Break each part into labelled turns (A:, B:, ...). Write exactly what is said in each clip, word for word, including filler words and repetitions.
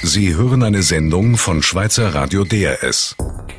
A: Sie hören eine Sendung von Schweizer Radio D R S.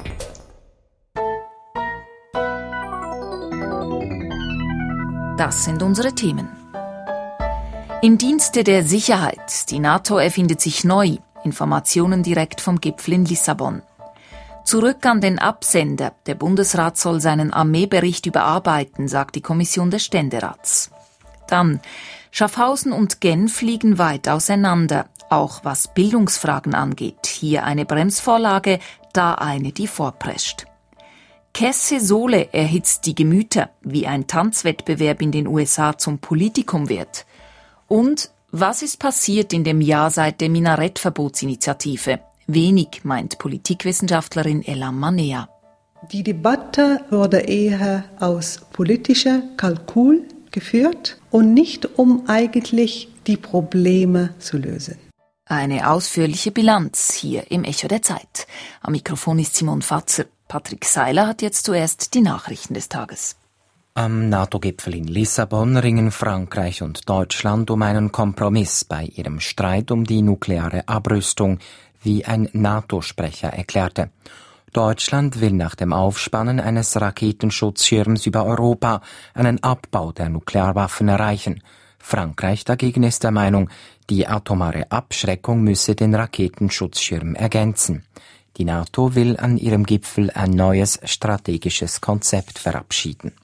B: Das sind unsere Themen. Im Dienste der Sicherheit. Die NATO erfindet sich neu. Informationen direkt vom Gipfel in Lissabon. Zurück an den Absender. Der Bundesrat soll seinen Armeebericht überarbeiten, sagt die Kommission des Ständerats. Dann, Schaffhausen und Genf liegen weit auseinander, auch was Bildungsfragen angeht. Hier eine Bremsvorlage, da eine, die vorprescht. Kesse Sohle erhitzt die Gemüter, wie ein Tanzwettbewerb in den U S A zum Politikum wird. Und was ist passiert in dem Jahr seit der Minarettverbotsinitiative? Wenig, meint Politikwissenschaftlerin Ella Manea.
C: Die Debatte wurde eher aus politischer Kalkül geführt und nicht, um eigentlich die Probleme zu lösen.
B: Eine ausführliche Bilanz hier im Echo der Zeit. Am Mikrofon ist Simon Fatzer. Patrick Seiler hat jetzt zuerst die Nachrichten des Tages.
D: Am NATO-Gipfel in Lissabon ringen Frankreich und Deutschland um einen Kompromiss bei ihrem Streit um die nukleare Abrüstung, wie ein NATO-Sprecher erklärte. Deutschland will nach dem Aufspannen eines Raketenschutzschirms über Europa einen Abbau der Nuklearwaffen erreichen. Frankreich dagegen ist der Meinung, die atomare Abschreckung müsse den Raketenschutzschirm ergänzen. Die NATO will an ihrem Gipfel ein neues strategisches Konzept verabschieden.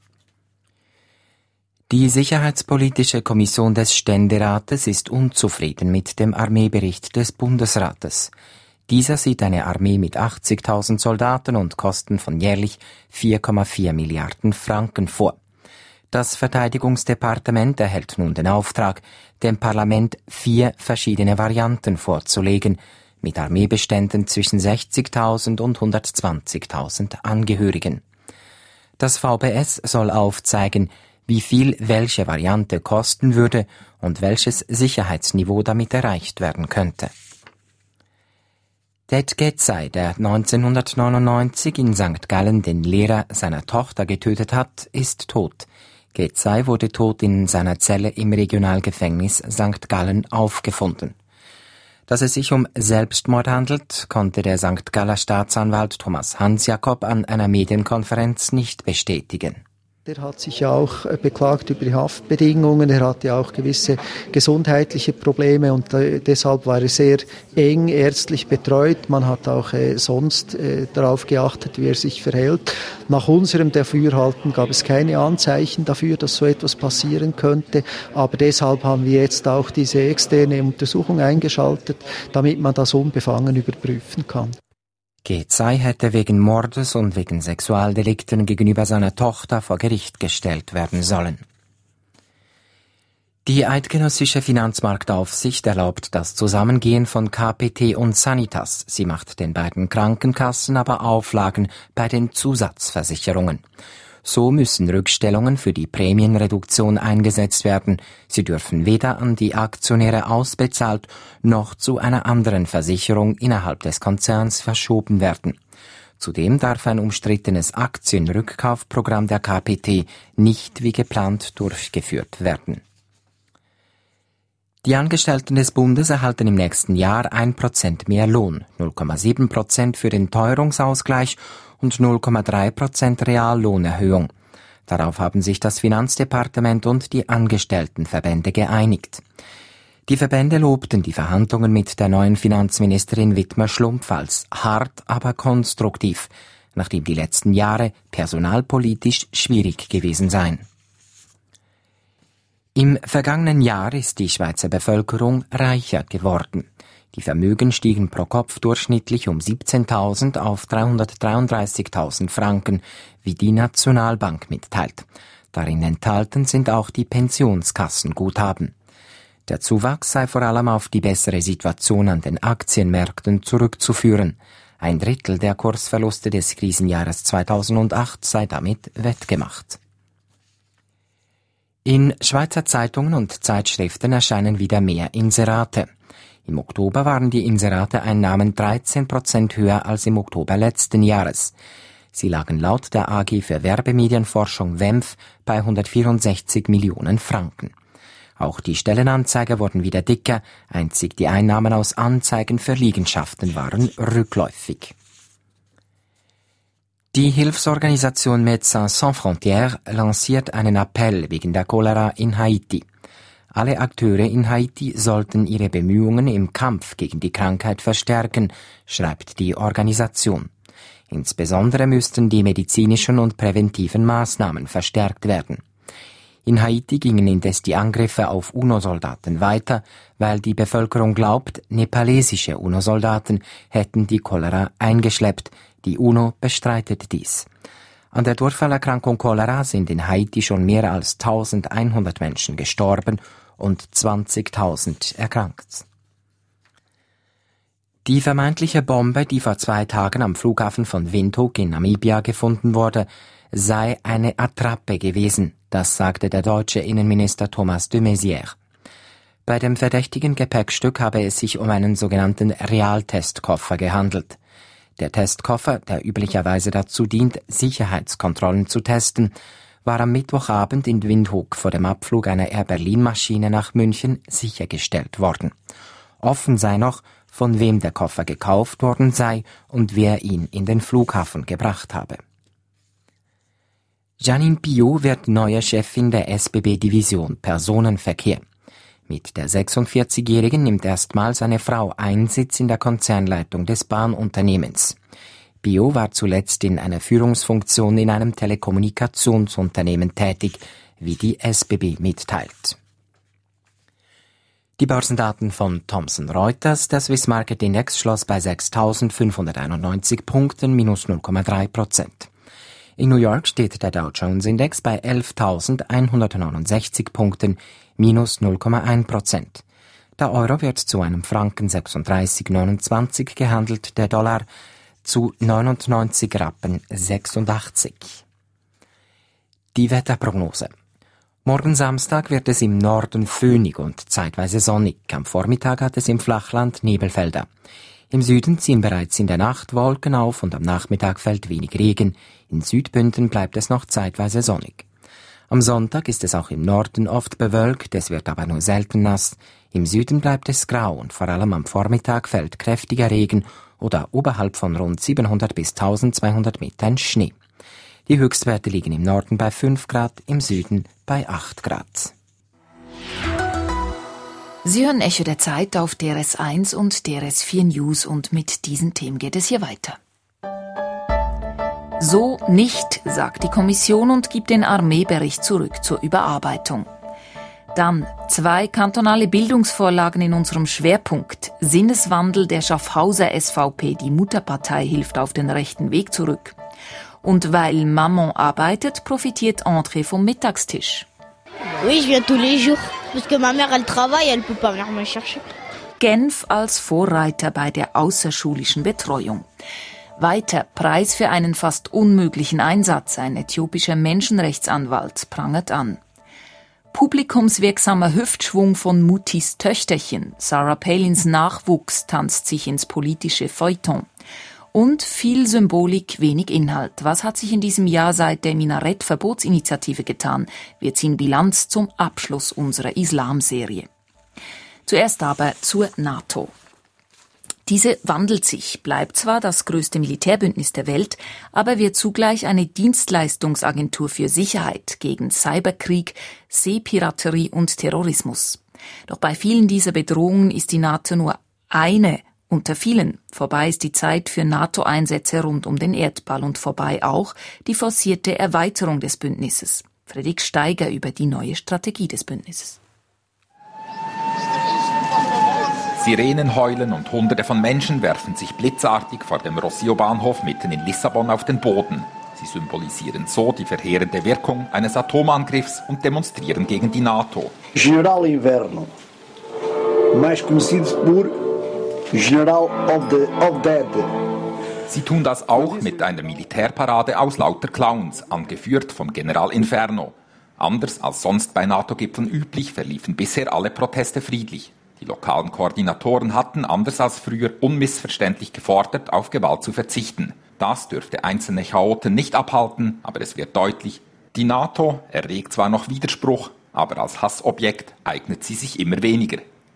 D: Die Sicherheitspolitische Kommission des Ständerates ist unzufrieden mit dem Armeebericht des Bundesrates. Dieser sieht eine Armee mit achtzigtausend Soldaten und Kosten von jährlich vier Komma vier Milliarden Franken vor. Das Verteidigungsdepartement erhält nun den Auftrag, dem Parlament vier verschiedene Varianten vorzulegen, mit Armeebeständen zwischen sechzigtausend und hundertzwanzigtausend Angehörigen. Das V B S soll aufzeigen, wie viel welche Variante kosten würde und welches Sicherheitsniveau damit erreicht werden könnte. Ted Getzey, der neunzehnhundertneunundneunzig in Sankt Gallen den Lehrer seiner Tochter getötet hat, ist tot. Getzey wurde tot in seiner Zelle im Regionalgefängnis Sankt Gallen aufgefunden. Dass es sich um Selbstmord handelt, konnte der Sankt Galler Staatsanwalt Thomas Hansjakob an einer Medienkonferenz nicht bestätigen.
E: Er hat sich ja auch beklagt über die Haftbedingungen, er hatte auch gewisse gesundheitliche Probleme und äh, deshalb war er sehr eng ärztlich betreut. Man hat auch äh, sonst äh, darauf geachtet, wie er sich verhält. Nach unserem Dafürhalten gab es keine Anzeichen dafür, dass so etwas passieren könnte, aber deshalb haben wir jetzt auch diese externe Untersuchung eingeschaltet, damit man das unbefangen überprüfen kann.
D: Getzey hätte wegen Mordes und wegen Sexualdelikten gegenüber seiner Tochter vor Gericht gestellt werden sollen. Die eidgenössische Finanzmarktaufsicht erlaubt das Zusammengehen von K P T und Sanitas. Sie macht den beiden Krankenkassen aber Auflagen bei den Zusatzversicherungen. So müssen Rückstellungen für die Prämienreduktion eingesetzt werden. Sie dürfen weder an die Aktionäre ausbezahlt noch zu einer anderen Versicherung innerhalb des Konzerns verschoben werden. Zudem darf ein umstrittenes Aktienrückkaufprogramm der K P T nicht wie geplant durchgeführt werden. Die Angestellten des Bundes erhalten im nächsten Jahr ein Prozent mehr Lohn, null Komma sieben Prozent für den Teuerungsausgleich und null Komma drei Prozent Reallohnerhöhung. Darauf haben sich das Finanzdepartement und die Angestelltenverbände geeinigt. Die Verbände lobten die Verhandlungen mit der neuen Finanzministerin Widmer-Schlumpf als hart, aber konstruktiv, nachdem die letzten Jahre personalpolitisch schwierig gewesen seien. Im vergangenen Jahr ist die Schweizer Bevölkerung reicher geworden. Die Vermögen stiegen pro Kopf durchschnittlich um siebzehntausend auf dreihundertdreiunddreißigtausend Franken, wie die Nationalbank mitteilt. Darin enthalten sind auch die Pensionskassenguthaben. Der Zuwachs sei vor allem auf die bessere Situation an den Aktienmärkten zurückzuführen. Ein Drittel der Kursverluste des Krisenjahres zweitausendacht sei damit wettgemacht. In Schweizer Zeitungen und Zeitschriften erscheinen wieder mehr Inserate. Im Oktober waren die Inserate-Einnahmen dreizehn Prozent höher als im Oktober letzten Jahres. Sie lagen laut der A G für Werbemedienforschung W E M F bei hundertvierundsechzig Millionen Franken. Auch die Stellenanzeiger wurden wieder dicker, einzig die Einnahmen aus Anzeigen für Liegenschaften waren rückläufig. Die Hilfsorganisation Médecins Sans Frontières lanciert einen Appell wegen der Cholera in Haiti. Alle Akteure in Haiti sollten ihre Bemühungen im Kampf gegen die Krankheit verstärken, schreibt die Organisation. Insbesondere müssten die medizinischen und präventiven Maßnahmen verstärkt werden. In Haiti gingen indes die Angriffe auf UNO-Soldaten weiter, weil die Bevölkerung glaubt, nepalesische UNO-Soldaten hätten die Cholera eingeschleppt. Die UNO bestreitet dies. An der Durchfallerkrankung Cholera sind in Haiti schon mehr als eintausendeinhundert Menschen gestorben und zwanzigtausend erkrankt. Die vermeintliche Bombe, die vor zwei Tagen am Flughafen von Windhoek in Namibia gefunden wurde, sei eine Attrappe gewesen, das sagte der deutsche Innenminister Thomas de Maizière. Bei dem verdächtigen Gepäckstück habe es sich um einen sogenannten Realtestkoffer gehandelt. Der Testkoffer, der üblicherweise dazu dient, Sicherheitskontrollen zu testen, war am Mittwochabend in Windhoek vor dem Abflug einer Air Berlin-Maschine nach München sichergestellt worden. Offen sei noch, von wem der Koffer gekauft worden sei und wer ihn in den Flughafen gebracht habe. Jeanine Piot wird neue Chefin der S B B-Division Personenverkehr. Mit der sechsundvierzigjährigen nimmt erstmals eine Frau Einsitz in der Konzernleitung des Bahnunternehmens. Piot war zuletzt in einer Führungsfunktion in einem Telekommunikationsunternehmen tätig, wie die S B B mitteilt. Die Börsendaten von Thomson Reuters. Der Swiss Market Index schloss bei sechstausendfünfhunderteinundneunzig Punkten, minus null Komma drei Prozent. In New York steht der Dow Jones Index bei elftausendeinhundertneunundsechzig Punkten, minus null Komma eins Prozent. Der Euro wird zu einem Franken sechsunddreißig Komma neunundzwanzig gehandelt, der Dollar zu neunundneunzig Rappen sechsundachtzig. Die Wetterprognose. Morgen Samstag wird es im Norden föhnig und zeitweise sonnig. Am Vormittag hat es im Flachland Nebelfelder. Im Süden ziehen bereits in der Nacht Wolken auf und am Nachmittag fällt wenig Regen. In Südbünden bleibt es noch zeitweise sonnig. Am Sonntag ist es auch im Norden oft bewölkt, es wird aber nur selten nass. Im Süden bleibt es grau und vor allem am Vormittag fällt kräftiger Regen oder oberhalb von rund siebenhundert bis eintausendzweihundert Metern Schnee. Die Höchstwerte liegen im Norden bei fünf Grad, im Süden bei acht Grad.
B: Sie hören Echo der Zeit auf D R S eins und D R S vier News und mit diesen Themen geht es hier weiter. So nicht, sagt die Kommission und gibt den Armeebericht zurück zur Überarbeitung. Dann zwei kantonale Bildungsvorlagen in unserem Schwerpunkt. Sinneswandel der Schaffhauser S V P, die Mutterpartei hilft auf den rechten Weg zurück. Und weil Maman arbeitet, profitiert André vom Mittagstisch.
F: Oui, je viens tous les jours, parce que ma mère, elle travaille, elle peut pas venir me chercher.
B: Genf als Vorreiter bei der außerschulischen Betreuung. Weiter Preis für einen fast unmöglichen Einsatz. Ein äthiopischer Menschenrechtsanwalt prangert an. Publikumswirksamer Hüftschwung von Mutis Töchterchen. Sarah Palins Nachwuchs tanzt sich ins politische Feuilleton. Und viel Symbolik, wenig Inhalt. Was hat sich in diesem Jahr seit der Minarett-Verbotsinitiative getan? Wir ziehen Bilanz zum Abschluss unserer Islamserie. Zuerst aber zur NATO. Diese wandelt sich, bleibt zwar das größte Militärbündnis der Welt, aber wird zugleich eine Dienstleistungsagentur für Sicherheit gegen Cyberkrieg, Seepiraterie und Terrorismus. Doch bei vielen dieser Bedrohungen ist die NATO nur eine unter vielen. Vorbei ist die Zeit für NATO-Einsätze rund um den Erdball und vorbei auch die forcierte Erweiterung des Bündnisses. Fredrik Steiger über die neue Strategie des Bündnisses.
G: Sirenen heulen und Hunderte von Menschen werfen sich blitzartig vor dem Rossio-Bahnhof mitten in Lissabon auf den Boden. Sie symbolisieren so die verheerende Wirkung eines Atomangriffs und demonstrieren gegen die NATO.
H: General Inverno, mais conhecido por General of the of Dead.
G: Sie tun das auch mit einer Militärparade aus lauter Clowns, angeführt vom General Inferno. Anders als sonst bei NATO-Gipfeln üblich, verliefen bisher alle Proteste friedlich. Die lokalen Koordinatoren hatten, anders als früher, unmissverständlich gefordert, auf Gewalt zu verzichten. Das dürfte einzelne Chaoten nicht abhalten, aber es wird deutlich, die NATO erregt zwar noch Widerspruch, aber als Hassobjekt eignet sie sich immer weniger.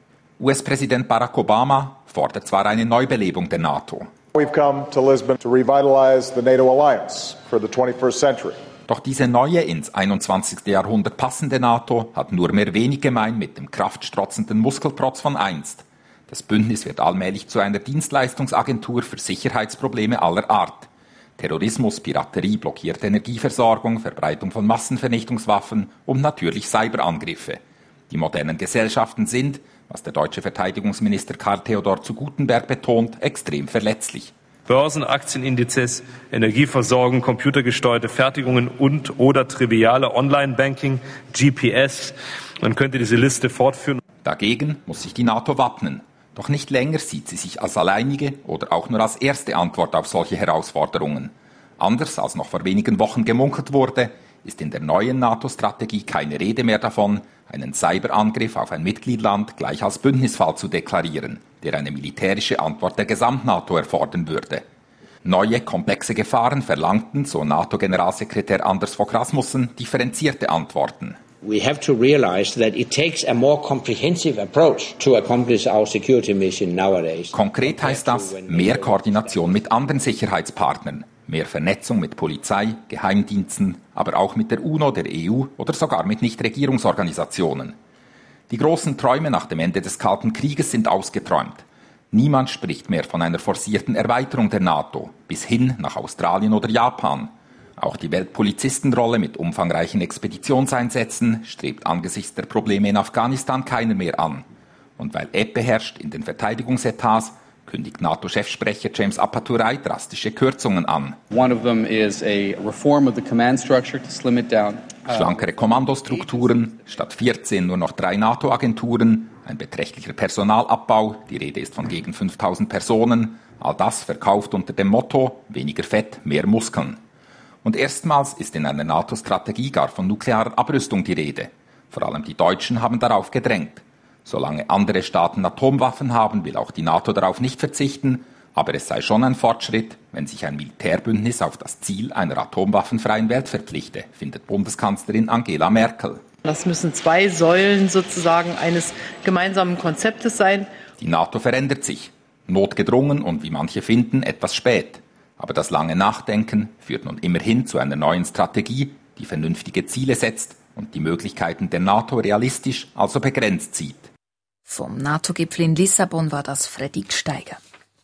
G: U S-Präsident Barack Obama fordert zwar eine Neubelebung der NATO.
I: We've come to Lisbon to revitalize the NATO alliance for the twenty-first century.
G: Doch diese neue, ins einundzwanzigste Jahrhundert passende NATO hat nur mehr wenig gemein mit dem kraftstrotzenden Muskelprotz von einst. Das Bündnis wird allmählich zu einer Dienstleistungsagentur für Sicherheitsprobleme aller Art. Terrorismus, Piraterie, blockierte Energieversorgung, Verbreitung von Massenvernichtungswaffen und natürlich Cyberangriffe. Die modernen Gesellschaften sind, was der deutsche Verteidigungsminister Karl Theodor zu Guttenberg betont, extrem verletzlich.
J: Börsen, Aktienindizes, Energieversorgung, computergesteuerte Fertigungen und oder triviale Online-Banking, G P S. Man könnte diese Liste fortführen.
G: Dagegen muss sich die NATO wappnen. Doch nicht länger sieht sie sich als alleinige oder auch nur als erste Antwort auf solche Herausforderungen. Anders als noch vor wenigen Wochen gemunkelt wurde, ist in der neuen NATO-Strategie keine Rede mehr davon, einen Cyberangriff auf ein Mitgliedland gleich als Bündnisfall zu deklarieren, der eine militärische Antwort der Gesamt-NATO erfordern würde. Neue, komplexe Gefahren verlangten, so NATO-Generalsekretär Anders Fogh Rasmussen, differenzierte Antworten.
K: We have to realize that it takes a more comprehensive approach to accomplish our security mission nowadays.
G: Konkret heißt das mehr Koordination mit anderen Sicherheitspartnern, mehr Vernetzung mit Polizei, Geheimdiensten, aber auch mit der UNO, der E U oder sogar mit Nichtregierungsorganisationen. Die großen Träume nach dem Ende des Kalten Krieges sind ausgeträumt. Niemand spricht mehr von einer forcierten Erweiterung der NATO, bis hin nach Australien oder Japan. Auch die Weltpolizistenrolle mit umfangreichen Expeditionseinsätzen strebt angesichts der Probleme in Afghanistan keiner mehr an. Und weil Ebbe herrscht in den Verteidigungsetats, kündigt NATO-Chefsprecher James Apaturai drastische Kürzungen an.
L: One of them is a reform of the command structure to slim it down.
G: Schlankere Kommandostrukturen, statt vierzehn nur noch drei NATO-Agenturen, ein beträchtlicher Personalabbau, die Rede ist von gegen fünftausend Personen, all das verkauft unter dem Motto weniger Fett, mehr Muskeln. Und erstmals ist in einer NATO-Strategie gar von nuklearer Abrüstung die Rede. Vor allem die Deutschen haben darauf gedrängt. Solange andere Staaten Atomwaffen haben, will auch die NATO darauf nicht verzichten, aber es sei schon ein Fortschritt, wenn sich ein Militärbündnis auf das Ziel einer atomwaffenfreien Welt verpflichte, findet Bundeskanzlerin Angela Merkel.
M: Das müssen zwei Säulen sozusagen eines gemeinsamen Konzeptes sein.
G: Die NATO verändert sich, notgedrungen und wie manche finden, etwas spät. Aber das lange Nachdenken führt nun immerhin zu einer neuen Strategie, die vernünftige Ziele setzt und die Möglichkeiten der NATO realistisch, also begrenzt sieht.
B: Vom NATO-Gipfel in Lissabon war das Fredrik Steiger.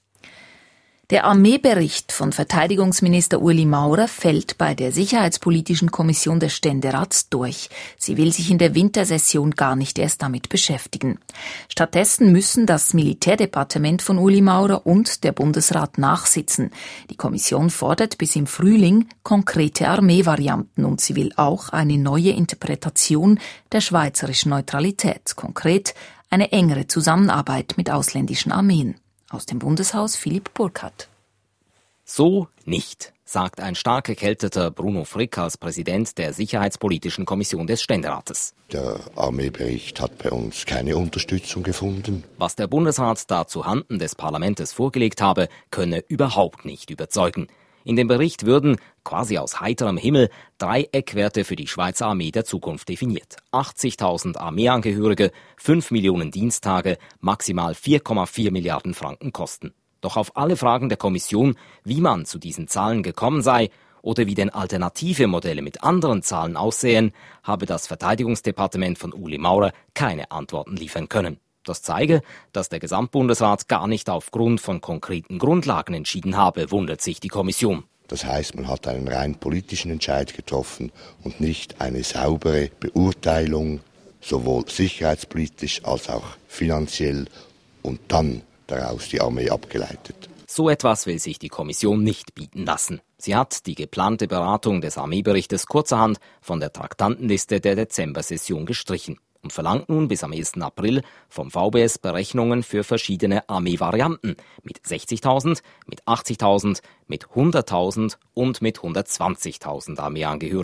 B: Der Armeebericht von Verteidigungsminister Ueli Maurer fällt bei der Sicherheitspolitischen Kommission des Ständerats durch. Sie will sich in der Wintersession gar nicht erst damit beschäftigen. Stattdessen müssen das Militärdepartement von Ueli Maurer und der Bundesrat nachsitzen. Die Kommission fordert bis im Frühling konkrete Armeevarianten und sie will auch eine neue Interpretation der schweizerischen Neutralität, konkret eine engere Zusammenarbeit mit ausländischen Armeen. Aus dem Bundeshaus Philipp Burkhardt.
D: So nicht, sagt ein stark erkälteter Bruno Frick als Präsident der Sicherheitspolitischen Kommission des Ständerates.
N: Der Armeebericht hat bei uns keine Unterstützung gefunden.
D: Was der Bundesrat da zu Handen des Parlaments vorgelegt habe, könne überhaupt nicht überzeugen. In dem Bericht würden, quasi aus heiterem Himmel, drei Eckwerte für die Schweizer Armee der Zukunft definiert. achtzigtausend Armeeangehörige, fünf Millionen Diensttage, maximal vier Komma vier Milliarden Franken Kosten. Doch auf alle Fragen der Kommission, wie man zu diesen Zahlen gekommen sei oder wie denn alternative Modelle mit anderen Zahlen aussehen, habe das Verteidigungsdepartement von Ueli Maurer keine Antworten liefern können. Das zeige, dass der Gesamtbundesrat gar nicht aufgrund von konkreten Grundlagen entschieden habe, wundert sich die Kommission.
N: Das heißt, man hat einen rein politischen Entscheid getroffen und nicht eine saubere Beurteilung, sowohl sicherheitspolitisch als auch finanziell, und dann daraus die Armee abgeleitet.
D: So etwas will sich die Kommission nicht bieten lassen. Sie hat die geplante Beratung des Armeeberichtes kurzerhand von der Traktandenliste der Dezembersession gestrichen und verlangt nun bis am ersten April vom V B S Berechnungen für verschiedene Armeevarianten mit sechzigtausend, mit achtzigtausend, mit hunderttausend und mit hundertzwanzigtausend Armeeangehörigen.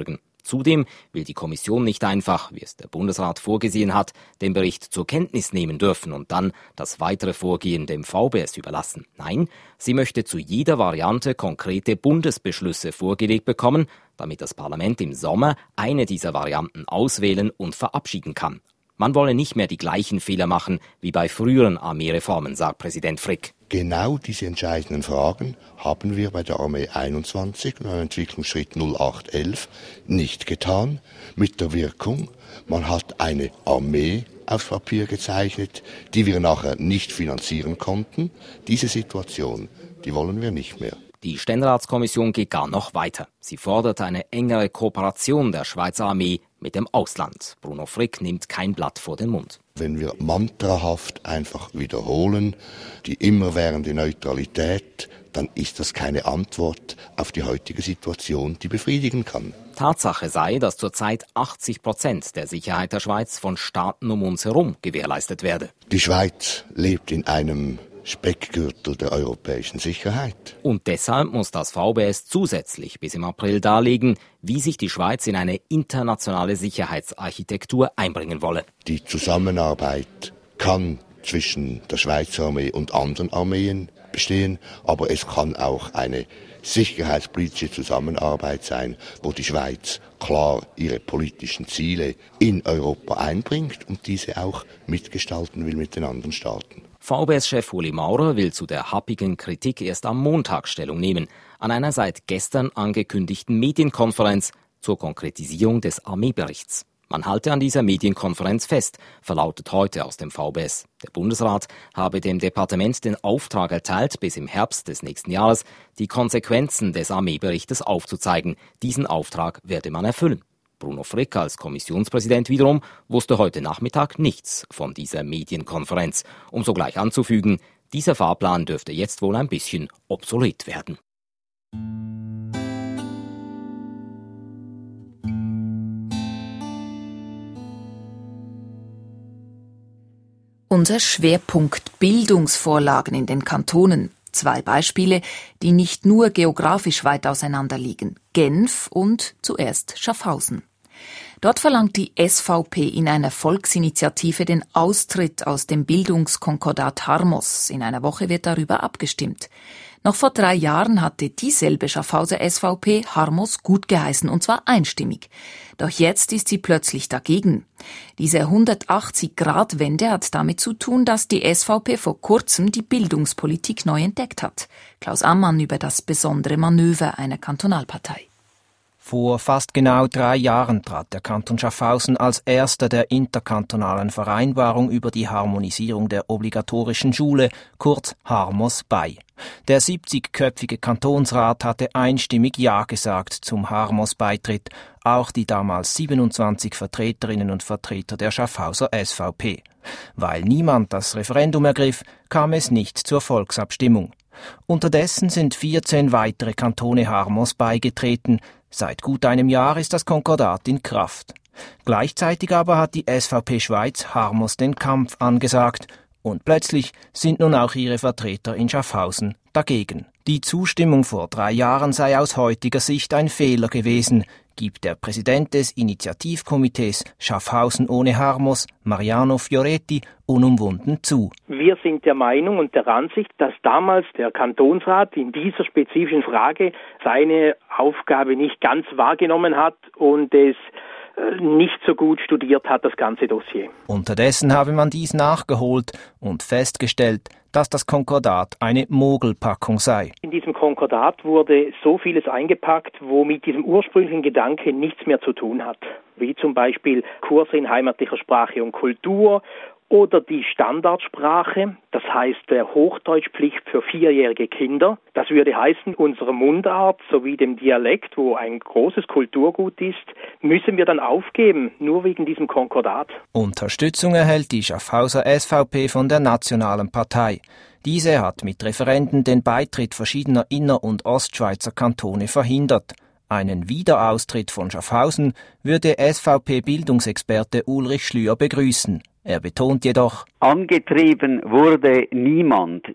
D: Zudem will die Kommission nicht einfach, wie es der Bundesrat vorgesehen hat, den Bericht zur Kenntnis nehmen dürfen und dann das weitere Vorgehen dem V B S überlassen. Nein, sie möchte zu jeder Variante konkrete Bundesbeschlüsse vorgelegt bekommen, damit das Parlament im Sommer eine dieser Varianten auswählen und verabschieden kann. Man wolle nicht mehr die gleichen Fehler machen wie bei früheren Armeereformen, sagt Präsident Frick.
N: Genau diese entscheidenden Fragen haben wir bei der Armee einundzwanzig und beim Entwicklungsschritt null acht elf nicht getan. Mit der Wirkung, man hat eine Armee aufs Papier gezeichnet, die wir nachher nicht finanzieren konnten. Diese Situation, die wollen wir nicht mehr.
D: Die Ständeratskommission geht gar noch weiter. Sie fordert eine engere Kooperation der Schweizer Armee mit dem Ausland. Bruno Frick nimmt kein Blatt vor den Mund.
N: Wenn wir mantrahaft einfach wiederholen, die immerwährende Neutralität, dann ist das keine Antwort auf die heutige Situation, die befriedigen kann.
D: Tatsache sei, dass zurzeit achtzig Prozent der Sicherheit der Schweiz von Staaten um uns herum gewährleistet werde.
N: Die Schweiz lebt in einem Speckgürtel der europäischen Sicherheit.
D: Und deshalb muss das V B S zusätzlich bis im April darlegen, wie sich die Schweiz in eine internationale Sicherheitsarchitektur einbringen wolle.
N: Die Zusammenarbeit kann zwischen der Schweizer Armee und anderen Armeen bestehen, aber es kann auch eine sicherheitspolitische Zusammenarbeit sein, wo die Schweiz klar ihre politischen Ziele in Europa einbringt und diese auch mitgestalten will mit den anderen Staaten.
D: V B S-Chef Uli Maurer will zu der happigen Kritik erst am Montag Stellung nehmen, an einer seit gestern angekündigten Medienkonferenz zur Konkretisierung des Armeeberichts. Man halte an dieser Medienkonferenz fest, verlautet heute aus dem V B S. Der Bundesrat habe dem Departement den Auftrag erteilt, bis im Herbst des nächsten Jahres die Konsequenzen des Armeeberichtes aufzuzeigen. Diesen Auftrag werde man erfüllen. Bruno Frick als Kommissionspräsident wiederum wusste heute Nachmittag nichts von dieser Medienkonferenz. Um sogleich anzufügen, dieser Fahrplan dürfte jetzt wohl ein bisschen obsolet werden.
B: Unser Schwerpunkt Bildungsvorlagen in den Kantonen. Zwei Beispiele, die nicht nur geografisch weit auseinander liegen. Genf und zuerst Schaffhausen. Dort verlangt die S V P in einer Volksinitiative den Austritt aus dem Bildungskonkordat Harmos. In einer Woche wird darüber abgestimmt. Noch vor drei Jahren hatte dieselbe Schaffhauser S V P Harmos gutgeheißen, und zwar einstimmig. Doch jetzt ist sie plötzlich dagegen. Diese hundertachtzig-Grad-Wende hat damit zu tun, dass die S V P vor kurzem die Bildungspolitik neu entdeckt hat. Klaus Ammann über das besondere Manöver einer Kantonalpartei.
O: Vor fast genau drei Jahren trat der Kanton Schaffhausen als erster der interkantonalen Vereinbarung über die Harmonisierung der obligatorischen Schule, kurz Harmos, bei. Der siebzigköpfige Kantonsrat hatte einstimmig Ja gesagt zum Harmos-Beitritt, auch die damals siebenundzwanzig Vertreterinnen und Vertreter der Schaffhauser S V P. Weil niemand das Referendum ergriff, kam es nicht zur Volksabstimmung. Unterdessen sind vierzehn weitere Kantone Harmos beigetreten. Seit gut einem Jahr ist das Konkordat in Kraft. Gleichzeitig aber hat die S V P Schweiz Harmos den Kampf angesagt. Und plötzlich sind nun auch ihre Vertreter in Schaffhausen dagegen. Die Zustimmung vor drei Jahren sei aus heutiger Sicht ein Fehler gewesen, gibt der Präsident des Initiativkomitees Schaffhausen ohne Harmos, Mariano Fioretti, unumwunden zu.
P: Wir sind der Meinung und der Ansicht, dass damals der Kantonsrat in dieser spezifischen Frage seine Aufgabe nicht ganz wahrgenommen hat und es nicht so gut studiert hat, das ganze Dossier.
O: Unterdessen habe man dies nachgeholt und festgestellt, dass das Konkordat eine Mogelpackung sei.
P: In diesem Konkordat wurde so vieles eingepackt, wo mit diesem ursprünglichen Gedanke nichts mehr zu tun hat. Wie zum Beispiel Kurse in heimatlicher Sprache und Kultur oder die Standardsprache, das heißt der Hochdeutschpflicht für vierjährige Kinder. Das würde heißen, unsere Mundart sowie dem Dialekt, wo ein großes Kulturgut ist, müssen wir dann aufgeben, nur wegen diesem Konkordat.
O: Unterstützung erhält die Schaffhauser S V P von der Nationalen Partei. Diese hat mit Referenden den Beitritt verschiedener Inner- und Ostschweizer Kantone verhindert. Einen Wiederaustritt von Schaffhausen würde S V P-Bildungsexperte Ulrich Schlüer begrüßen. Er betont jedoch:
Q: Angetrieben wurde niemand. Die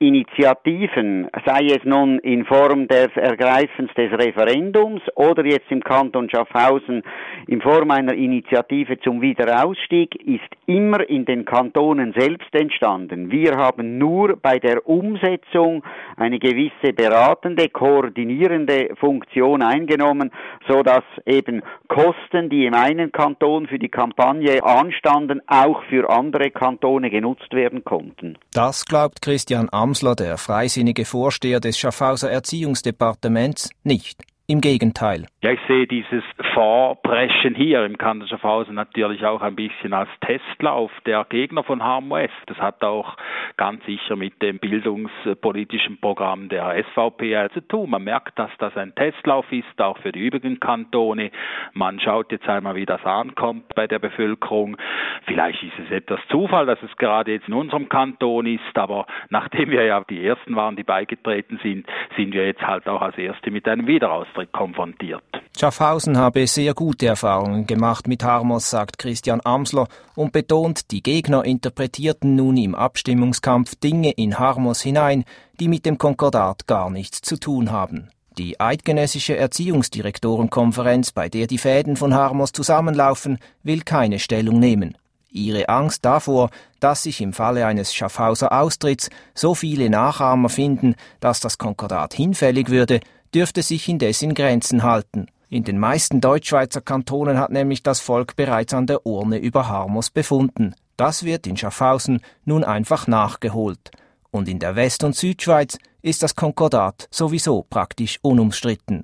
Q: Initiativen, sei es nun in Form des Ergreifens des Referendums oder jetzt im Kanton Schaffhausen in Form einer Initiative zum Wiederausstieg, ist immer in den Kantonen selbst entstanden. Wir haben nur bei der Umsetzung eine gewisse beratende, koordinierende Funktion eingenommen, so dass eben Kosten, die im einen Kanton für die Kampagne anstanden, auch für andere Kantone genutzt werden konnten.
O: Das glaubt Christian Amsler, der freisinnige Vorsteher des Schaffhauser Erziehungsdepartements, nicht. Im Gegenteil.
R: Ja, ich sehe dieses Vorpreschen hier im Kanton Schaffhausen natürlich auch ein bisschen als Testlauf der Gegner von HarmoS. Das hat auch ganz sicher mit dem bildungspolitischen Programm der S V P zu tun. Man merkt, dass das ein Testlauf ist, auch für die übrigen Kantone. Man schaut jetzt einmal, wie das ankommt bei der Bevölkerung. Vielleicht ist es etwas Zufall, dass es gerade jetzt in unserem Kanton ist, aber nachdem wir ja die Ersten waren, die beigetreten sind, sind wir jetzt halt auch als Erste mit einem Wiederaustritt konfrontiert.
O: Schaffhausen habe sehr gute Erfahrungen gemacht mit HarmoS, sagt Christian Amsler und betont, die Gegner interpretierten nun im Abstimmungskampf Dinge in HarmoS hinein, die mit dem Konkordat gar nichts zu tun haben. Die Eidgenössische Erziehungsdirektorenkonferenz, bei der die Fäden von HarmoS zusammenlaufen, will keine Stellung nehmen. Ihre Angst davor, dass sich im Falle eines Schaffhauser Austritts so viele Nachahmer finden, dass das Konkordat hinfällig würde, dürfte sich indes in Grenzen halten. In den meisten Deutschschweizer Kantonen hat nämlich das Volk bereits an der Urne über HarmoS befunden. Das wird in Schaffhausen nun einfach nachgeholt. Und in der West- und Südschweiz ist das Konkordat sowieso praktisch unumstritten.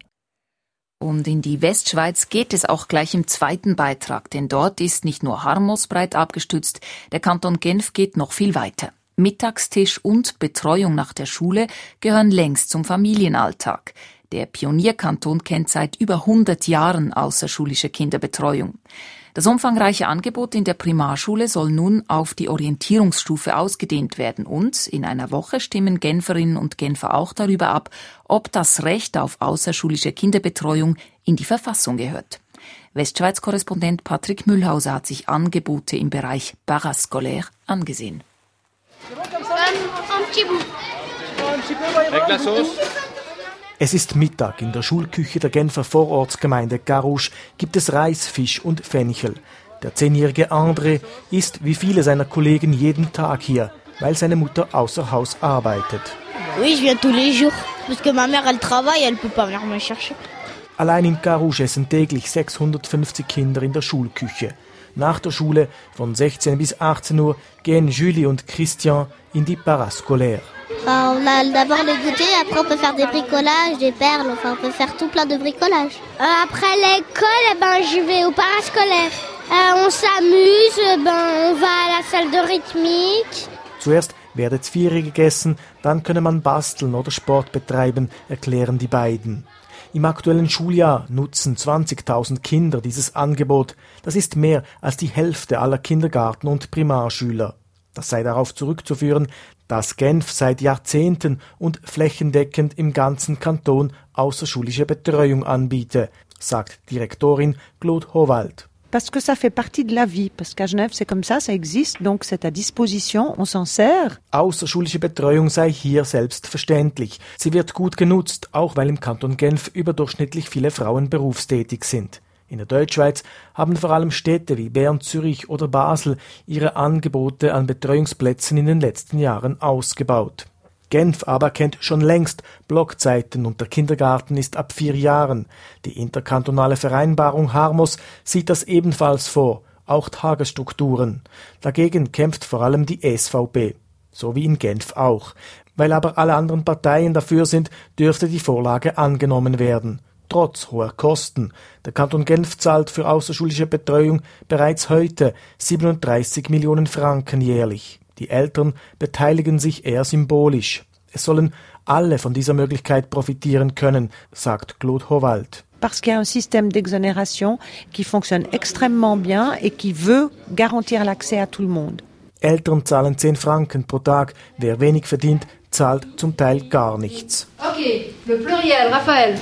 B: Und in die Westschweiz geht es auch gleich im zweiten Beitrag, denn dort ist nicht nur HarmoS breit abgestützt, der Kanton Genf geht noch viel weiter. Mittagstisch und Betreuung nach der Schule gehören längst zum Familienalltag. Der Pionierkanton kennt seit über hundert Jahren außerschulische Kinderbetreuung. Das umfangreiche Angebot in der Primarschule soll nun auf die Orientierungsstufe ausgedehnt werden und in einer Woche stimmen Genferinnen und Genfer auch darüber ab, ob das Recht auf außerschulische Kinderbetreuung in die Verfassung gehört. Westschweiz-Korrespondent Patrick Mühlhauser hat sich Angebote im Bereich Parascolaire angesehen.
S: Es ist Mittag. In der Schulküche der Genfer Vorortsgemeinde Carouge gibt es Reis, Fisch und Fenchel. Der zehnjährige André ist wie viele seiner Kollegen jeden Tag hier, weil seine Mutter außer Haus arbeitet.
F: Oui, je viens tous les jours, parce que ma mère elle travaille, elle peut pas venir me chercher.
S: Allein in Carouge essen täglich sechshundertfünfzig Kinder in der Schulküche. Nach der Schule von sechzehn bis achtzehn Uhr gehen Julie und Christian in die Parascolaire.
T: On a d'abord le goûter, après on peut faire des bricolages, des perles, enfin on peut faire tout plein de bricolage. Euh, après l'école, eh ben, je vais au parascolaire. Euh, on s'amuse, ben, on va à la salle de rythmique. Zuerst werde Zvieri gegessen, dann könne man basteln oder Sport betreiben, erklären die beiden. Im aktuellen Schuljahr nutzen zwanzigtausend Kinder dieses Angebot. Das ist mehr als die Hälfte aller Kindergarten- und Primarschüler. Das sei darauf zurückzuführen, dass Genf seit Jahrzehnten und flächendeckend im ganzen Kanton außerschulische Betreuung anbiete, sagt Direktorin Claude Howald.
U: Parce que ça fait partie de la vie, parce qu'à Genève c'est comme ça, ça existe, donc c'est à disposition, on s'en sert.
S: Außerschulische Betreuung sei hier selbstverständlich. Sie wird gut genutzt, auch weil im Kanton Genf überdurchschnittlich viele Frauen berufstätig sind. In der Deutschschweiz haben vor allem Städte wie Bern, Zürich oder Basel ihre Angebote an Betreuungsplätzen in den letzten Jahren ausgebaut. Genf aber kennt schon längst Blockzeiten und der Kindergarten ist ab vier Jahren. Die interkantonale Vereinbarung HarmoS sieht das ebenfalls vor, auch Tagesstrukturen. Dagegen kämpft vor allem die S V P, so wie in Genf auch. Weil aber alle anderen Parteien dafür sind, dürfte die Vorlage angenommen werden. Trotz hoher Kosten. Der Kanton Genf zahlt für außerschulische Betreuung bereits heute siebenunddreißig Millionen Franken jährlich. Die Eltern beteiligen sich eher symbolisch. Es sollen alle von dieser Möglichkeit profitieren können, sagt Claude Howald.
U: Parce qu'il y a un système d'exonération qui fonctionne extrêmement bien et qui veut garantir l'accès à tout le monde.
S: Eltern zahlen zehn Franken pro Tag. Wer wenig verdient, zahlt zum Teil gar nichts.
V: Okay, le pluriel, Raphaël.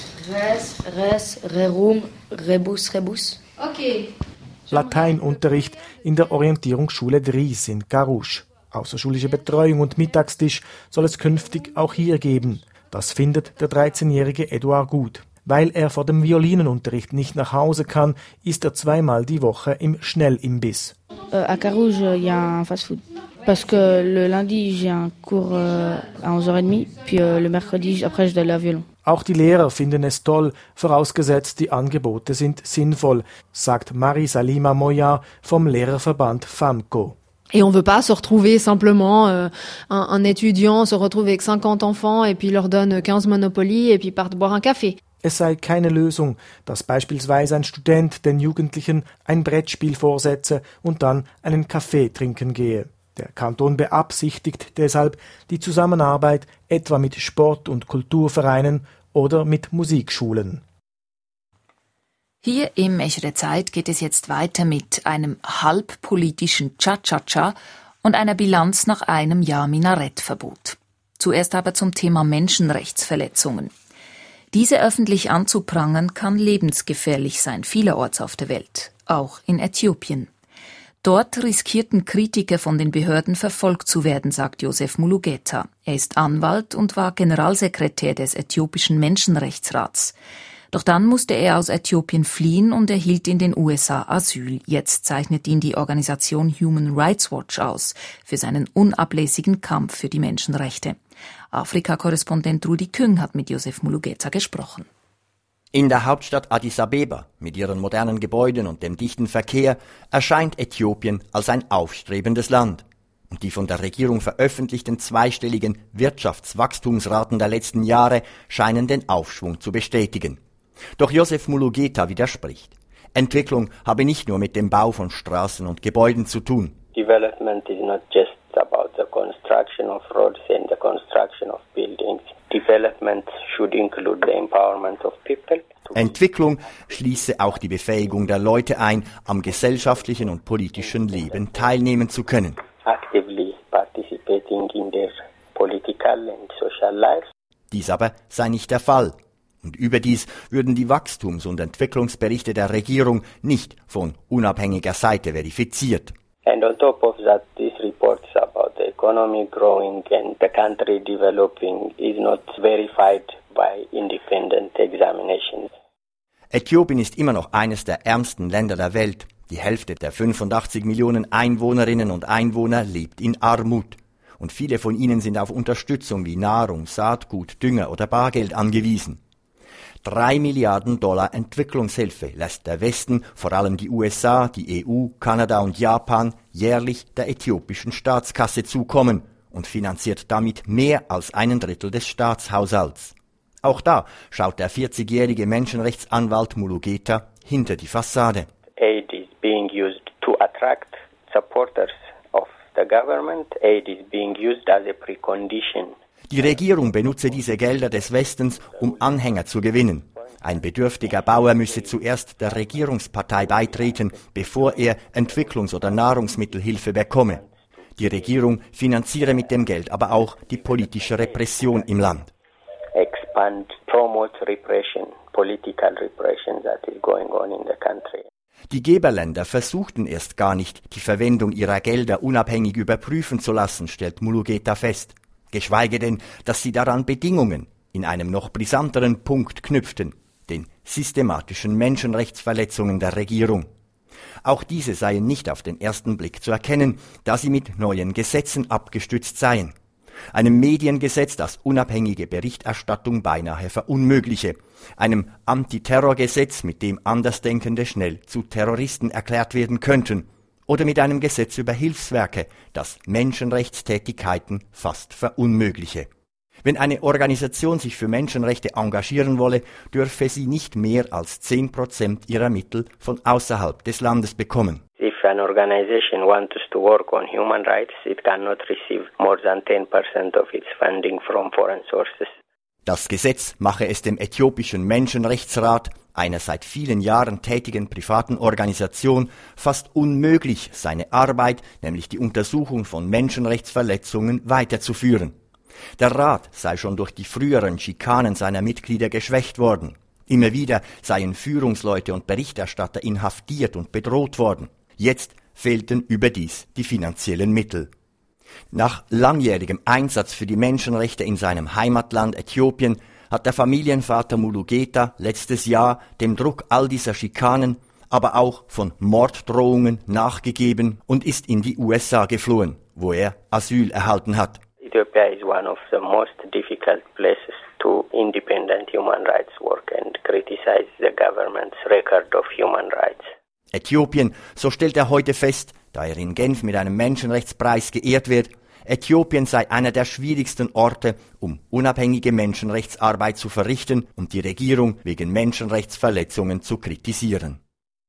W: Res, res, rerum, rebus, rebus.
V: Okay.
S: Lateinunterricht in der Orientierungsschule Dries in Carouge. Außerschulische Betreuung und Mittagstisch soll es künftig auch hier geben. Das findet der dreizehnjährige Edouard gut. Weil er vor dem Violinenunterricht nicht nach Hause kann, isst er zweimal die Woche im Schnellimbiss.
W: Euh, à Carouge, il y a un fast-food. Parce que le lundi, j'ai un cours euh, à onze heures trente, puis euh, le mercredi, après, je dois aller à violon.
S: Auch die Lehrer finden es toll, vorausgesetzt die Angebote sind sinnvoll, sagt Marie-Salima Moya vom Lehrerverband FAMCO.
A: Et on veut pas se retrouver simplement, euh, un, un étudiant se retrouve avec cinquante enfants et puis leur donne quinze Monopoly et puis part boire un café.
S: Es sei keine Lösung, dass beispielsweise ein Student den Jugendlichen ein Brettspiel vorsetze und dann einen Kaffee trinken gehe. Der Kanton beabsichtigt deshalb die Zusammenarbeit etwa mit Sport- und Kulturvereinen oder mit Musikschulen.
B: Hier im Eschere Zeit geht es jetzt weiter mit einem halbpolitischen Cha-Cha-Cha und einer Bilanz nach einem Jahr Minarettverbot. Zuerst aber zum Thema Menschenrechtsverletzungen. Diese öffentlich anzuprangern kann lebensgefährlich sein, vielerorts auf der Welt, auch in Äthiopien. Dort riskierten Kritiker von den Behörden verfolgt zu werden, sagt Joseph Mulugeta. Er ist Anwalt und war Generalsekretär des äthiopischen Menschenrechtsrats. Doch dann musste er aus Äthiopien fliehen und erhielt in den U S A Asyl. Jetzt zeichnet ihn die Organisation Human Rights Watch aus für seinen unablässigen Kampf für die Menschenrechte. Afrika-Korrespondent Rudi Küng hat mit Joseph Mulugeta gesprochen.
C: In der Hauptstadt Addis Abeba, mit ihren modernen Gebäuden und dem dichten Verkehr, erscheint Äthiopien als ein aufstrebendes Land. Und die von der Regierung veröffentlichten zweistelligen Wirtschaftswachstumsraten der letzten Jahre scheinen den Aufschwung zu bestätigen. Doch Joseph Mulugeta widerspricht. Entwicklung habe nicht nur mit dem Bau von Straßen und Gebäuden zu tun.
E: Development is not just about the construction of roads and the construction of buildings. Development should include the empowerment of people.
C: Entwicklung schließe auch die Befähigung der Leute ein, am gesellschaftlichen und politischen Leben teilnehmen zu können.
E: Actively participating in their political and social life.
C: Dies aber sei nicht der Fall. Und überdies würden die Wachstums- und Entwicklungsberichte der Regierung nicht von unabhängiger Seite verifiziert.
E: And on top of that, these reports about the economy growing and the country developing is not verified by independent examinations.
C: Äthiopien ist immer noch eines der ärmsten Länder der Welt. Die Hälfte der fünfundachtzig Millionen Einwohnerinnen und Einwohner lebt in Armut. Und viele von ihnen sind auf Unterstützung wie Nahrung, Saatgut, Dünger oder Bargeld angewiesen. Drei Milliarden Dollar Entwicklungshilfe lässt der Westen, vor allem die U S A, die E U, Kanada und Japan, jährlich der äthiopischen Staatskasse zukommen und finanziert damit mehr als einen Drittel des Staatshaushalts. Auch da schaut der vierzigjährige Menschenrechtsanwalt Mulugeta hinter die Fassade.
E: Aid is being used to attract supporters of the government. Aid is being used as a precondition.
C: Die Regierung benutze diese Gelder des Westens, um Anhänger zu gewinnen. Ein bedürftiger Bauer müsse zuerst der Regierungspartei beitreten, bevor er Entwicklungs- oder Nahrungsmittelhilfe bekomme. Die Regierung finanziere mit dem Geld aber auch die politische Repression im Land.
E: Expand, promote repression, political repression that is going on in the country.
C: Die Geberländer versuchten erst gar nicht, die Verwendung ihrer Gelder unabhängig überprüfen zu lassen, stellt Mulugeta fest. Geschweige denn, dass sie daran Bedingungen in einem noch brisanteren Punkt knüpften, den systematischen Menschenrechtsverletzungen der Regierung. Auch diese seien nicht auf den ersten Blick zu erkennen, da sie mit neuen Gesetzen abgestützt seien. Einem Mediengesetz, das unabhängige Berichterstattung beinahe verunmögliche, einem Antiterrorgesetz, mit dem Andersdenkende schnell zu Terroristen erklärt werden könnten, oder mit einem Gesetz über Hilfswerke, das Menschenrechtstätigkeiten fast verunmögliche. Wenn eine Organisation sich für Menschenrechte engagieren wolle, dürfe sie nicht mehr als zehn Prozent ihrer Mittel von außerhalb des Landes bekommen.
E: If an organization wants to work on human rights, it cannot receive more than ten percent of its funding from foreign sources.
C: Das Gesetz mache es dem äthiopischen Menschenrechtsrat, einer seit vielen Jahren tätigen privaten Organisation, fast unmöglich, seine Arbeit, nämlich die Untersuchung von Menschenrechtsverletzungen, weiterzuführen. Der Rat sei schon durch die früheren Schikanen seiner Mitglieder geschwächt worden. Immer wieder seien Führungsleute und Berichterstatter inhaftiert und bedroht worden. Jetzt fehlten überdies die finanziellen Mittel. Nach langjährigem Einsatz für die Menschenrechte in seinem Heimatland Äthiopien hat der Familienvater Mulugeta letztes Jahr dem Druck all dieser Schikanen, aber auch von Morddrohungen nachgegeben und ist in die U S A geflohen, wo er Asyl erhalten hat.
E: Ethiopia is one of the most difficult places to independent human rights work and criticize the government's record of human rights.
C: Äthiopien, so stellt er heute fest, da er in Genf mit einem Menschenrechtspreis geehrt wird, Äthiopien sei einer der schwierigsten Orte, um unabhängige Menschenrechtsarbeit zu verrichten und die Regierung wegen Menschenrechtsverletzungen zu kritisieren.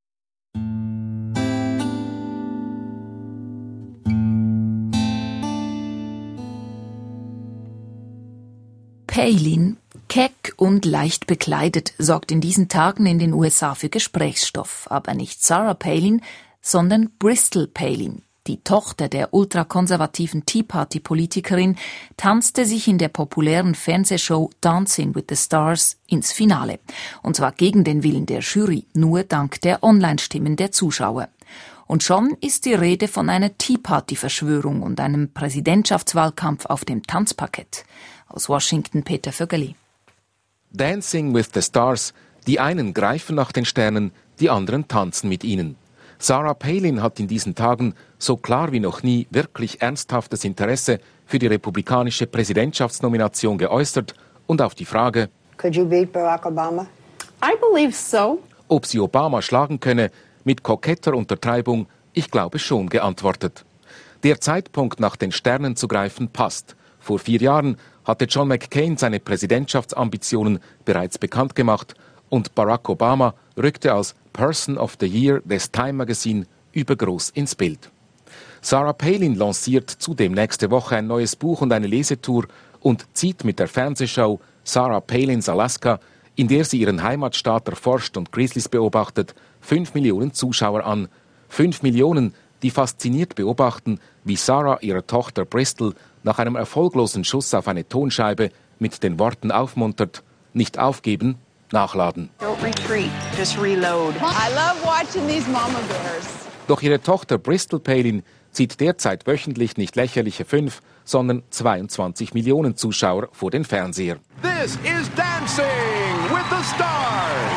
B: Palin, keck und leicht bekleidet, sorgt in diesen Tagen in den U S A für Gesprächsstoff. Aber nicht Sarah Palin, sondern Bristol Palin. Die Tochter der ultrakonservativen Tea Party-Politikerin tanzte sich in der populären Fernsehshow Dancing with the Stars ins Finale. Und zwar gegen den Willen der Jury, nur dank der Online-Stimmen der Zuschauer. Und schon ist die Rede von einer Tea Party-Verschwörung und einem Präsidentschaftswahlkampf auf dem Tanzparkett. Aus Washington Peter Vögeli.
H: Dancing with the Stars. Die einen greifen nach den Sternen, die anderen tanzen mit ihnen. Sarah Palin hat in diesen Tagen so klar wie noch nie wirklich ernsthaftes Interesse für die republikanische Präsidentschaftsnomination geäußert und auf die Frage,
I: Could you beat Barack Obama? I believe so.
H: ob sie Obama schlagen könne, mit koketter Untertreibung, ich glaube schon, geantwortet. Der Zeitpunkt, nach den Sternen zu greifen, passt. Vor vier Jahren hatte John McCain seine Präsidentschaftsambitionen bereits bekannt gemacht und Barack Obama rückte als Person of the Year des Time Magazine übergroß ins Bild. Sarah Palin lanciert zudem nächste Woche ein neues Buch und eine Lesetour und zieht mit der Fernsehshow Sarah Palin's Alaska, in der sie ihren Heimatstaat erforscht und Grizzlies beobachtet, fünf Millionen Zuschauer an. Fünf Millionen, die fasziniert beobachten, wie Sarah ihre Tochter Bristol nach einem erfolglosen Schuss auf eine Tonscheibe mit den Worten aufmuntert, nicht aufgeben, nachladen.
I: Don't retreat, just reload. I love watching these mama bears.
H: Doch ihre Tochter Bristol Palin zieht derzeit wöchentlich nicht lächerliche fünf, sondern zweiundzwanzig Millionen Zuschauer vor den Fernseher.
J: This is Dancing with the Stars.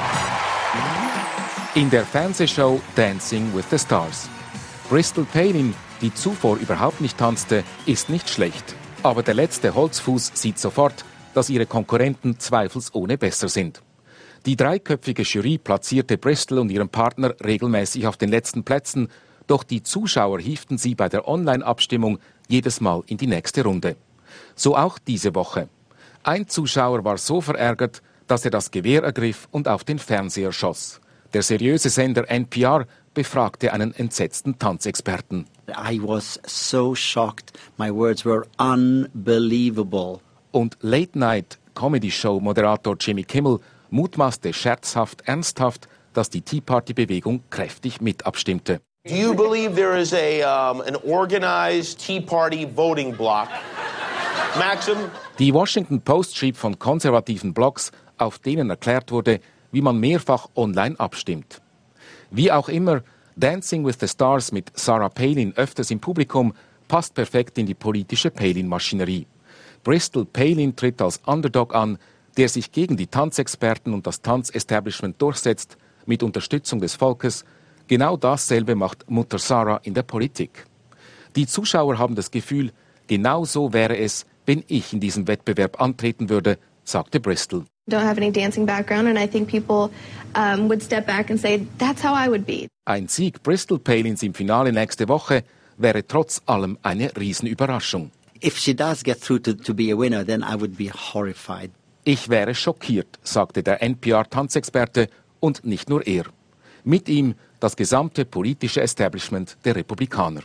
H: In der Fernsehshow Dancing with the Stars. Bristol Palin, die zuvor überhaupt nicht tanzte, ist nicht schlecht. Aber der letzte Holzfuß sieht sofort, dass ihre Konkurrenten zweifelsohne besser sind. Die dreiköpfige Jury platzierte Bristol und ihren Partner regelmäßig auf den letzten Plätzen, doch die Zuschauer hieften sie bei der Online-Abstimmung jedes Mal in die nächste Runde. So auch diese Woche. Ein Zuschauer war so verärgert, dass er das Gewehr ergriff und auf den Fernseher schoss. Der seriöse Sender N P R befragte einen entsetzten Tanzexperten.
X: I was so shocked. My words were unbelievable.
H: Und Late-Night-Comedy-Show-Moderator Jimmy Kimmel mutmaßte scherzhaft, ernsthaft, dass die Tea Party-Bewegung kräftig mit abstimmte.
Y: Do you believe there is a um, an organized Tea Party voting bloc? Maxim?
H: Die Washington Post schrieb von konservativen Blogs, auf denen erklärt wurde, wie man mehrfach online abstimmt. Wie auch immer, Dancing with the Stars mit Sarah Palin öfters im Publikum passt perfekt in die politische Palin-Maschinerie. Bristol Palin tritt als Underdog an, der sich gegen die Tanzexperten und das Tanzestablishment durchsetzt, mit Unterstützung des Volkes. Genau dasselbe macht Mutter Sarah in der Politik. Die Zuschauer haben das Gefühl, genau so wäre es, wenn ich in diesem Wettbewerb antreten würde, sagte Bristol.
Z: Don't have any dancing background and I think people um, would step back and say, that's how I would be.
H: Ein Sieg Bristol Palins im Finale nächste Woche wäre trotz allem eine Riesenüberraschung.
X: If she does get through to, to be a winner, then I would be horrified.
H: Ich wäre schockiert, sagte der N P R-Tanzexperte und nicht nur er. Mit ihm das gesamte politische Establishment der Republikaner.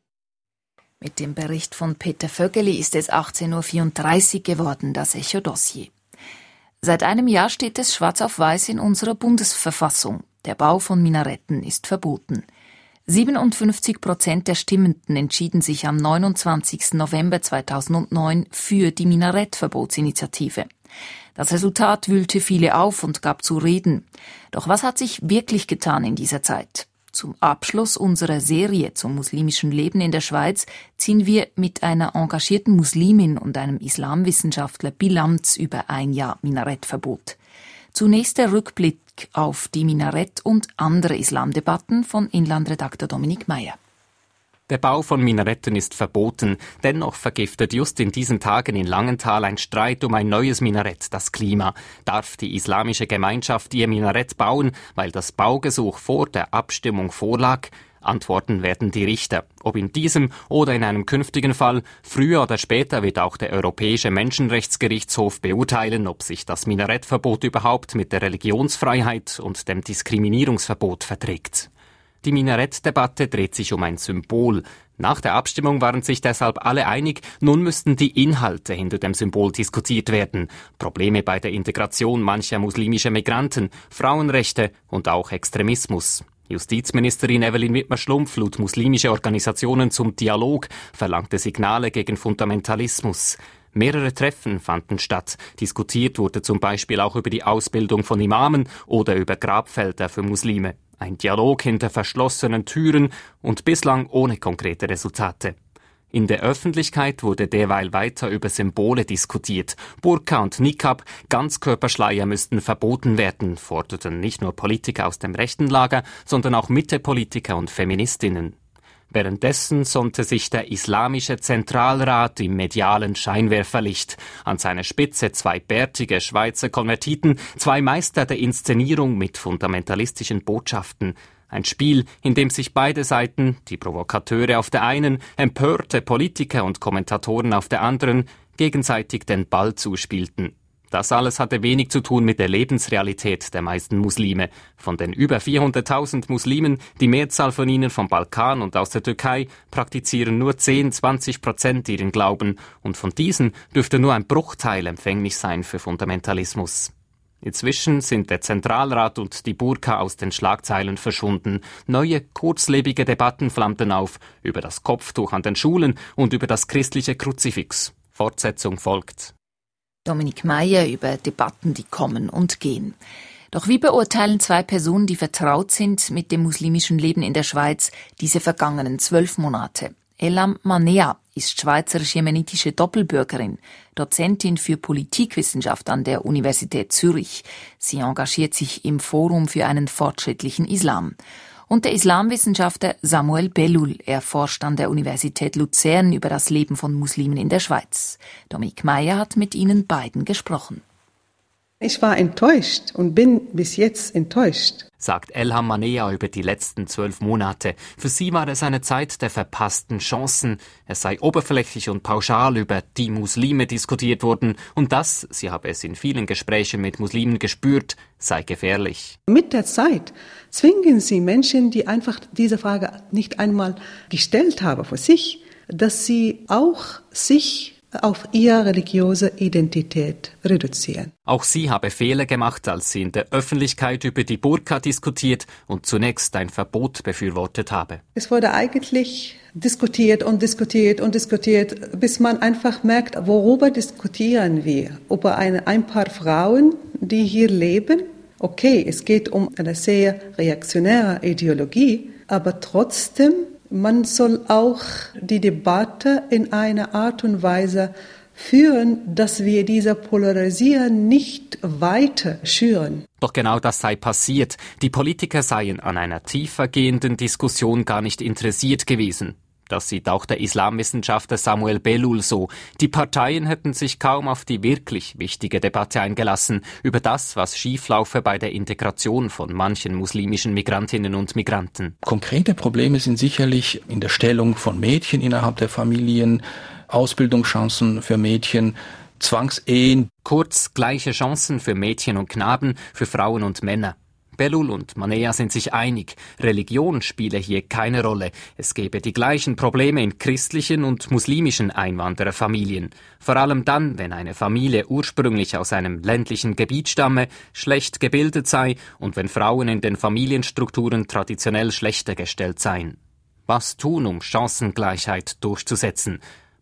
B: Mit dem Bericht von Peter Vögeli ist es achtzehn Uhr vierunddreißig geworden, das Echo-Dossier. Seit einem Jahr steht es schwarz auf weiß in unserer Bundesverfassung. Der Bau von Minaretten ist verboten. siebenundfünfzig Prozent der Stimmenden entschieden sich am neunundzwanzigsten November zweitausendneun für die Minarettverbotsinitiative. Das Resultat wühlte viele auf und gab zu reden. Doch was hat sich wirklich getan in dieser Zeit? Zum Abschluss unserer Serie zum muslimischen Leben in der Schweiz ziehen wir mit einer engagierten Muslimin und einem Islamwissenschaftler Bilanz über ein Jahr Minarettverbot. Zunächst der Rückblick auf die Minarett- und andere Islamdebatten von Inlandredakteur Dominik Meyer.
D: Der Bau von Minaretten ist verboten. Dennoch vergiftet just in diesen Tagen in Langenthal ein Streit um ein neues Minarett das Klima. Darf die islamische Gemeinschaft ihr Minarett bauen, weil das Baugesuch vor der Abstimmung vorlag? Antworten werden die Richter. Ob in diesem oder in einem künftigen Fall, früher oder später wird auch der Europäische Menschenrechtsgerichtshof beurteilen, ob sich das Minarettverbot überhaupt mit der Religionsfreiheit und dem Diskriminierungsverbot verträgt. Die Minarettdebatte dreht sich um ein Symbol. Nach der Abstimmung waren sich deshalb alle einig, nun müssten die Inhalte hinter dem Symbol diskutiert werden. Probleme bei der Integration mancher muslimischer Migranten, Frauenrechte und auch Extremismus. Justizministerin Evelyn Wittmer-Schlumpf lud muslimische Organisationen zum Dialog, verlangte Signale gegen Fundamentalismus. Mehrere Treffen fanden statt. Diskutiert wurde zum Beispiel auch über die Ausbildung von Imamen oder über Grabfelder für Muslime. Ein Dialog hinter verschlossenen Türen und bislang ohne konkrete Resultate. In der Öffentlichkeit wurde derweil weiter über Symbole diskutiert. Burka und Niqab, Ganzkörperschleier müssten verboten werden, forderten nicht nur Politiker aus dem rechten Lager, sondern auch Mitte-Politiker und Feministinnen. Währenddessen sonnte sich der Islamische Zentralrat im medialen Scheinwerferlicht. An seiner Spitze zwei bärtige Schweizer Konvertiten, zwei Meister der Inszenierung mit fundamentalistischen Botschaften. Ein Spiel, in dem sich beide Seiten, die Provokateure auf der einen, empörte Politiker und Kommentatoren auf der anderen, gegenseitig den Ball zuspielten. Das alles hatte wenig zu tun mit der Lebensrealität der meisten Muslime. Von den über vierhunderttausend Muslimen, die Mehrzahl von ihnen vom Balkan und aus der Türkei, praktizieren nur zehn bis zwanzig Prozent ihren Glauben. Und von diesen dürfte nur ein Bruchteil empfänglich sein für Fundamentalismus. Inzwischen sind der Zentralrat und die Burka aus den Schlagzeilen verschwunden. Neue, kurzlebige Debatten flammten auf über das Kopftuch an den Schulen und über das christliche Kruzifix. Fortsetzung folgt.
B: Dominik Meyer über Debatten, die kommen und gehen. Doch wie beurteilen zwei Personen, die vertraut sind mit dem muslimischen Leben in der Schweiz, diese vergangenen zwölf Monate? Elham Manea ist schweizerisch-jemenitische Doppelbürgerin, Dozentin für Politikwissenschaft an der Universität Zürich. Sie engagiert sich im Forum für einen fortschrittlichen Islam. Und der Islamwissenschaftler Samuel Bellul, er forscht an der Universität Luzern über das Leben von Muslimen in der Schweiz. Dominik Meyer hat mit ihnen beiden gesprochen.
G: Ich war enttäuscht und bin bis jetzt enttäuscht,
D: sagt Elham Manea über die letzten zwölf Monate. Für sie war es eine Zeit der verpassten Chancen. Es sei oberflächlich und pauschal über die Muslime diskutiert worden und das, sie habe es in vielen Gesprächen mit Muslimen gespürt, sei gefährlich.
G: Mit der Zeit zwingen sie Menschen, die einfach diese Frage nicht einmal gestellt haben vor sich, dass sie auch sich auf ihre religiöse Identität reduzieren.
D: Auch sie habe Fehler gemacht, als sie in der Öffentlichkeit über die Burka diskutiert und zunächst ein Verbot befürwortet habe.
G: Es wurde eigentlich diskutiert und diskutiert und diskutiert, bis man einfach merkt, worüber diskutieren wir? Über eine, ein paar Frauen, die hier leben? Okay, es geht um eine sehr reaktionäre Ideologie, aber trotzdem man soll auch die Debatte in einer Art und Weise führen, dass wir diese Polarisierung nicht weiter schüren.
D: Doch genau das sei passiert. Die Politiker seien an einer tiefergehenden Diskussion gar nicht interessiert gewesen. Das sieht auch der Islamwissenschaftler Samuel Bellul so. Die Parteien hätten sich kaum auf die wirklich wichtige Debatte eingelassen über das, was schieflaufe bei der Integration von manchen muslimischen Migrantinnen und Migranten.
K: Konkrete Probleme sind sicherlich in der Stellung von Mädchen innerhalb der Familien, Ausbildungschancen für Mädchen, Zwangsehen.
D: Kurz, gleiche Chancen für Mädchen und Knaben, für Frauen und Männer. Bellul und Manea sind sich einig, Religion spiele hier keine Rolle. Es gebe die gleichen Probleme in christlichen und muslimischen Einwandererfamilien. Vor allem dann, wenn eine Familie ursprünglich aus einem ländlichen Gebiet stamme, schlecht gebildet sei und wenn Frauen in den Familienstrukturen traditionell schlechter gestellt seien. Was tun, um Chancengleichheit durchzusetzen?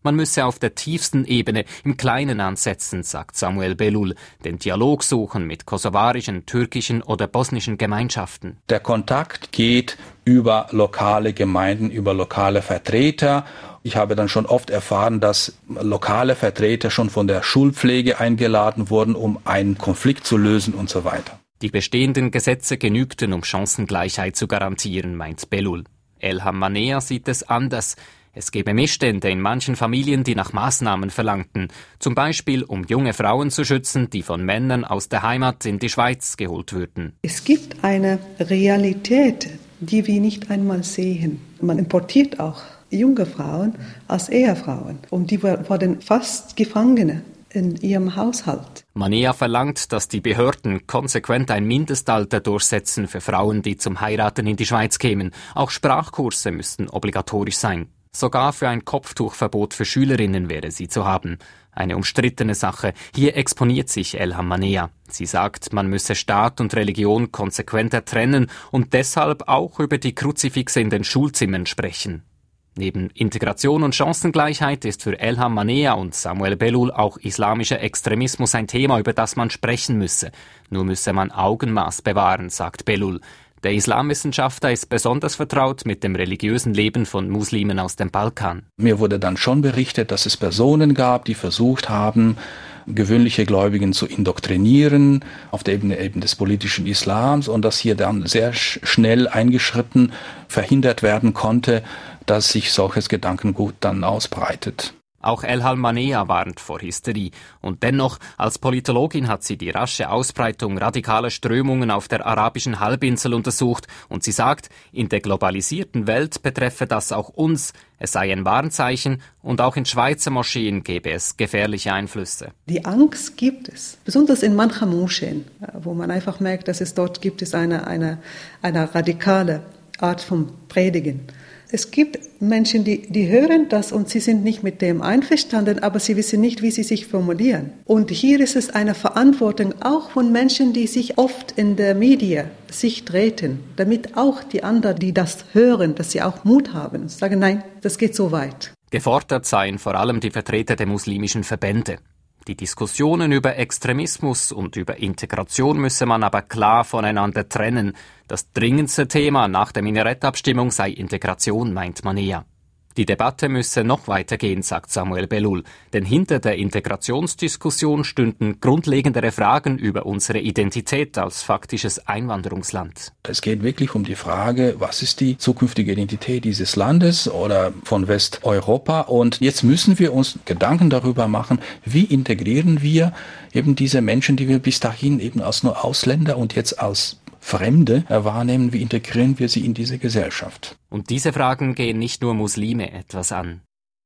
D: Man müsse auf der tiefsten Ebene im Kleinen ansetzen, sagt Samuel Belul, den Dialog suchen mit kosovarischen, türkischen oder bosnischen Gemeinschaften.
K: Der Kontakt geht über lokale Gemeinden, über lokale Vertreter. Ich habe dann schon oft erfahren, dass lokale Vertreter schon von der Schulpflege eingeladen wurden, um einen Konflikt zu lösen und so weiter.
D: Die bestehenden Gesetze genügten, um Chancengleichheit zu garantieren, meint Belul. Elham Manea sieht es anders. Es gebe Missstände in manchen Familien, die nach Maßnahmen verlangten. Zum Beispiel, um junge Frauen zu schützen, die von Männern aus der Heimat in die Schweiz geholt würden.
G: Es gibt eine Realität, die wir nicht einmal sehen. Man importiert auch junge Frauen als Ehefrauen. Und die wurden fast Gefangene in ihrem Haushalt.
D: Manea verlangt, dass die Behörden konsequent ein Mindestalter durchsetzen für Frauen, die zum Heiraten in die Schweiz kämen. Auch Sprachkurse müssten obligatorisch sein. Sogar für ein Kopftuchverbot für Schülerinnen wäre sie zu haben. Eine umstrittene Sache. Hier exponiert sich Elham Manea. Sie sagt, man müsse Staat und Religion konsequenter trennen und deshalb auch über die Kruzifixe in den Schulzimmern sprechen. Neben Integration und Chancengleichheit ist für Elham Manea und Samuel Belul auch islamischer Extremismus ein Thema, über das man sprechen müsse. Nur müsse man Augenmaß bewahren, sagt Belul. Der Islamwissenschaftler ist besonders vertraut mit dem religiösen Leben von Muslimen aus dem Balkan.
K: Mir wurde dann schon berichtet, dass es Personen gab, die versucht haben, gewöhnliche Gläubigen zu indoktrinieren auf der Ebene eben des politischen Islams und dass hier dann sehr schnell eingeschritten verhindert werden konnte, dass sich solches Gedankengut dann ausbreitet.
D: Auch Elham Manea warnt vor Hysterie. Und dennoch, als Politologin hat sie die rasche Ausbreitung radikaler Strömungen auf der arabischen Halbinsel untersucht und sie sagt, in der globalisierten Welt betreffe das auch uns, es sei ein Warnzeichen und auch in Schweizer Moscheen gäbe es gefährliche Einflüsse.
G: Die Angst gibt es, besonders in manchen Moscheen, wo man einfach merkt, dass es dort gibt es eine, eine, eine radikale Art von Predigen. Es gibt Menschen, die, die hören das und sie sind nicht mit dem einverstanden, aber sie wissen nicht, wie sie sich formulieren. Und hier ist es eine Verantwortung auch von Menschen, die sich oft in der Medien sich treten, damit auch die anderen, die das hören, dass sie auch Mut haben und sagen, nein, das geht so weit.
D: Gefordert seien vor allem die Vertreter der muslimischen Verbände. Die Diskussionen über Extremismus und über Integration müsse man aber klar voneinander trennen. Das dringendste Thema nach der Minarettabstimmung sei Integration, meint Manea. Die Debatte müsse noch weitergehen, sagt Samuel Belul, denn hinter der Integrationsdiskussion stünden grundlegendere Fragen über unsere Identität als faktisches Einwanderungsland.
K: Es geht wirklich um die Frage, was ist die zukünftige Identität dieses Landes oder von Westeuropa? Und jetzt müssen wir uns Gedanken darüber machen, wie integrieren wir eben diese Menschen, die wir bis dahin eben als nur Ausländer und jetzt als Fremde wahrnehmen, wie integrieren wir sie in diese Gesellschaft?
D: Und diese Fragen gehen nicht nur Muslime etwas an.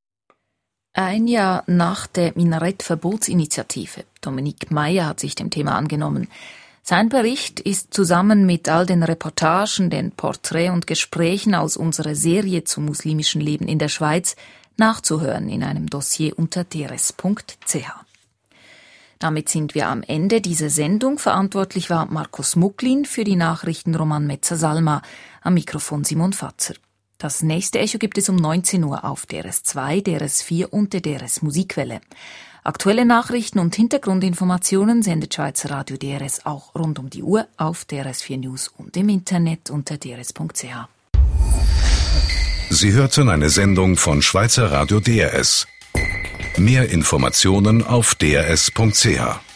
B: Ein Jahr nach der Minarettverbotsinitiative. Dominique Meyer hat sich dem Thema angenommen. Sein Bericht ist zusammen mit all den Reportagen, den Porträts und Gesprächen aus unserer Serie zum muslimischen Leben in der Schweiz nachzuhören in einem Dossier unter d r s punkt c h. Damit sind wir am Ende dieser Sendung. Verantwortlich war Markus Mucklin, für die Nachrichten Roman Metzer-Salma, am Mikrofon Simon Fatzer. Das nächste Echo gibt es um neunzehn Uhr auf D R S zwei, D R S vier und der D R S Musikwelle. Aktuelle Nachrichten und Hintergrundinformationen sendet Schweizer Radio D R S auch rund um die Uhr auf D R S vier News und im Internet unter d r s punkt c h.
L: Sie hörten eine Sendung von Schweizer Radio D R S. Mehr Informationen auf d r s punkt c h.